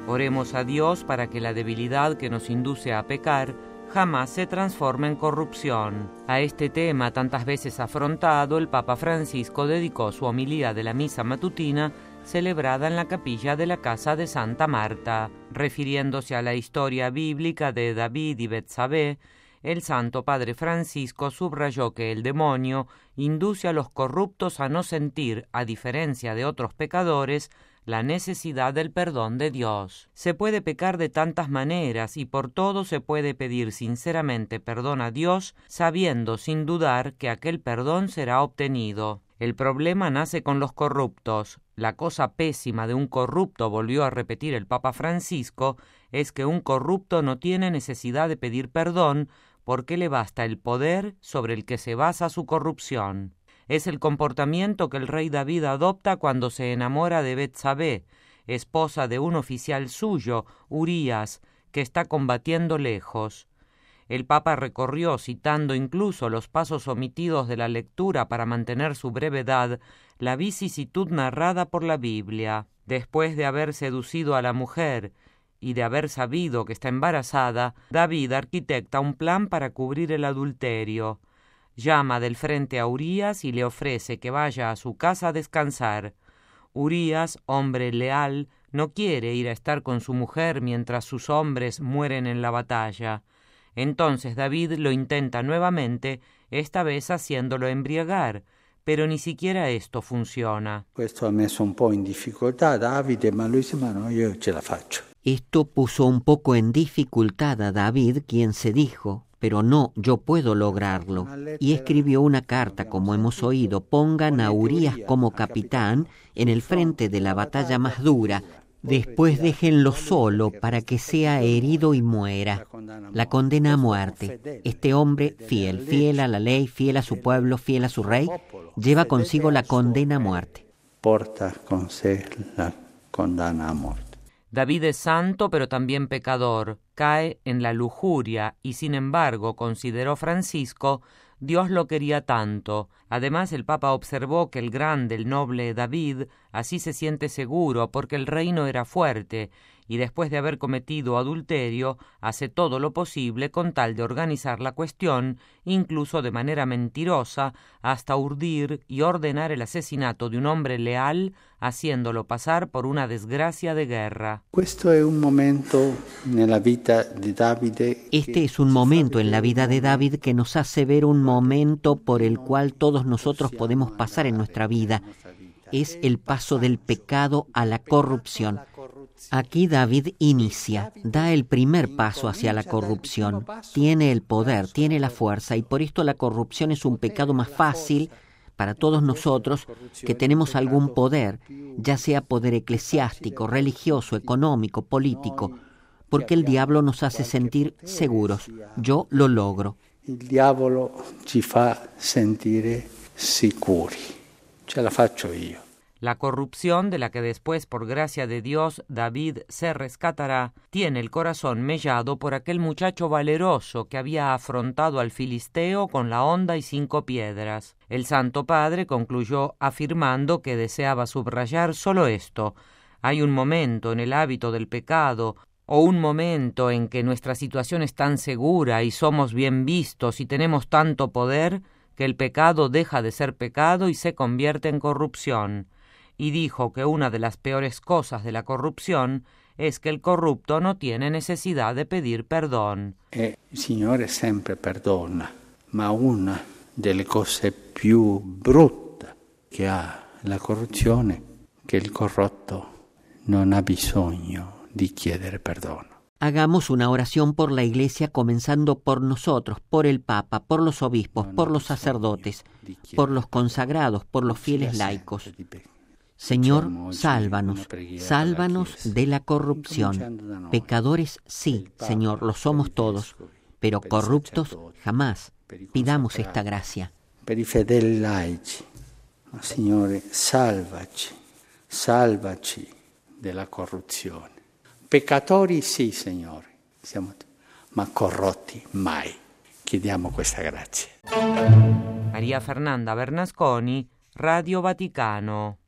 Oremos a Dios para que la debilidad que nos induce a pecar jamás se transforme en corrupción. A este tema tantas veces afrontado, el Papa Francisco dedicó su homilía de la misa matutina celebrada en la capilla de la casa de Santa Marta. Refiriéndose a la historia bíblica de David y Betsabé, el Santo Padre Francisco subrayó que el demonio induce a los corruptos a no sentir, a diferencia de otros pecadores, la necesidad del perdón de Dios. Se puede pecar de tantas maneras y por todo se puede pedir sinceramente perdón a Dios, sabiendo sin dudar que aquel perdón será obtenido. El problema nace con los corruptos. La cosa pésima de un corrupto, volvió a repetir el Papa Francisco, es que un corrupto no tiene necesidad de pedir perdón porque le basta el poder sobre el que se basa su corrupción. Es el comportamiento que el rey David adopta cuando se enamora de Betsabé, esposa de un oficial suyo, Urías, que está combatiendo lejos. El Papa recorrió, citando incluso los pasos omitidos de la lectura para mantener su brevedad, la vicisitud narrada por la Biblia. Después de haber seducido a la mujer y de haber sabido que está embarazada, David arquitecta un plan para cubrir el adulterio. Llama del frente a Urías y le ofrece que vaya a su casa a descansar. Urías, hombre leal, no quiere ir a estar con su mujer mientras sus hombres mueren en la batalla. Entonces David lo intenta nuevamente, esta vez haciéndolo embriagar, pero ni siquiera esto funciona. Questo ha messo un po' in difficoltà Davide, ma lui dice: "Ma no, io ce la faccio". Esto puso un poco en dificultad a David, quien se dijo: pero no, yo puedo lograrlo. Y escribió una carta, como hemos oído: pongan a Urías como capitán en el frente de la batalla más dura, después déjenlo solo para que sea herido y muera. La condena a muerte. Este hombre, fiel a la ley, fiel a su pueblo, fiel a su rey, lleva consigo la condena a muerte. Porta con sé la condena a muerte. David es santo, pero también pecador, cae en la lujuria y, sin embargo, consideró Francisco, Dios lo quería tanto. Además, el Papa observó que el grande, el noble David, así se siente seguro porque el reino era fuerte, y después de haber cometido adulterio, hace todo lo posible con tal de organizar la cuestión, incluso de manera mentirosa, hasta urdir y ordenar el asesinato de un hombre leal, haciéndolo pasar por una desgracia de guerra. Este es un momento en la vida de David que nos hace ver un momento por el cual todos nosotros podemos pasar en nuestra vida. Es el paso del pecado a la corrupción. Aquí David inicia, da el primer paso hacia la corrupción. Tiene el poder, tiene la fuerza, y por esto la corrupción es un pecado más fácil para todos nosotros que tenemos algún poder, ya sea poder eclesiástico, religioso, económico, político, porque el diablo nos hace sentir seguros. Yo lo logro. El diavolo ci fa sentire sicuri. Ce la faccio io. La corrupción, de la que después, por gracia de Dios, David se rescatará, tiene el corazón mellado por aquel muchacho valeroso que había afrontado al filisteo con la honda y 5 piedras. El Santo Padre concluyó afirmando que deseaba subrayar solo esto: hay un momento en el hábito del pecado, o un momento en que nuestra situación es tan segura y somos bien vistos y tenemos tanto poder, que el pecado deja de ser pecado y se convierte en corrupción. Y dijo que una de las peores cosas de la corrupción es que el corrupto no tiene necesidad de pedir perdón. Il Signore sempre perdona, ma una delle cose più brutte che ha la corruzione, che il corrotto non ha bisogno di chiedere perdono. Hagamos una oración por la Iglesia, comenzando por nosotros, por el Papa, por los obispos, por los sacerdotes, por los consagrados, por los fieles laicos. Señor, sálvanos de la corrupción. Pecadores sí, Señor, lo somos todos, pero corruptos jamás. Pidamos esta gracia. Per i fedeli laici, Signore, salvaci della corruzione. Peccatori sì, Signore, ma corrotti mai. Chiediamo questa grazia. María Fernanda Bernasconi, Radio Vaticano.